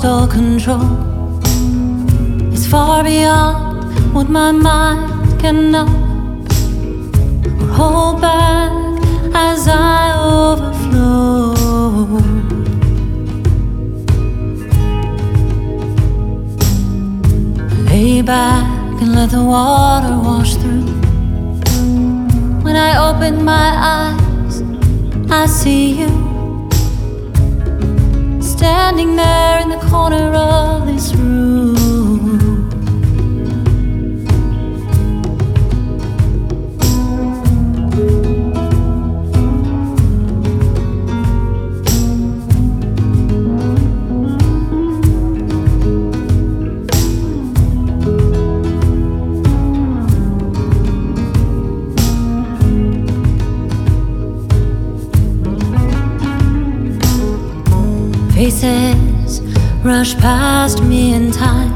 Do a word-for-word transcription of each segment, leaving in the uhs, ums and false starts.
sole control. It's far beyond what my mind can know or hold back as I overflow. Lay back and let the water wash through. When I open my eyes, I see you standing there in the corner of this room. Faces rush past me in time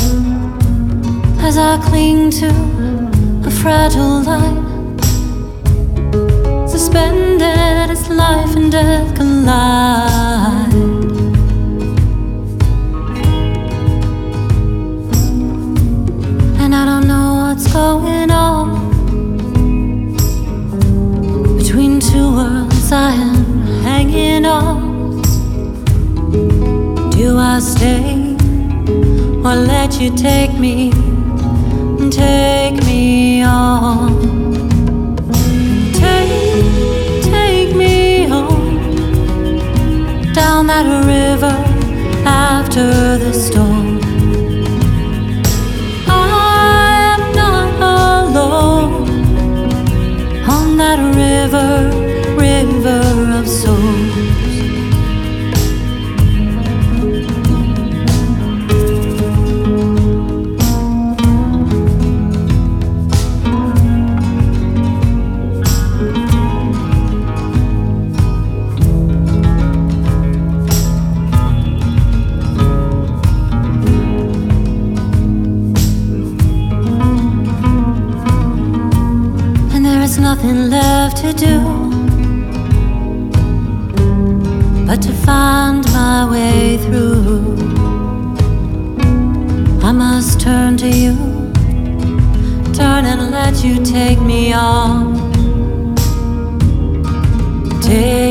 as I cling to a fragile line, suspended as life and death collide. And I don't know what's going on between two worlds I am hanging on. Do I stay or let you take me, take me on? Take, take me on down that river after the storm. I am not alone on that river, river of souls. There's nothing left to do but to find my way through. I must turn to you, turn and let you take me on. Take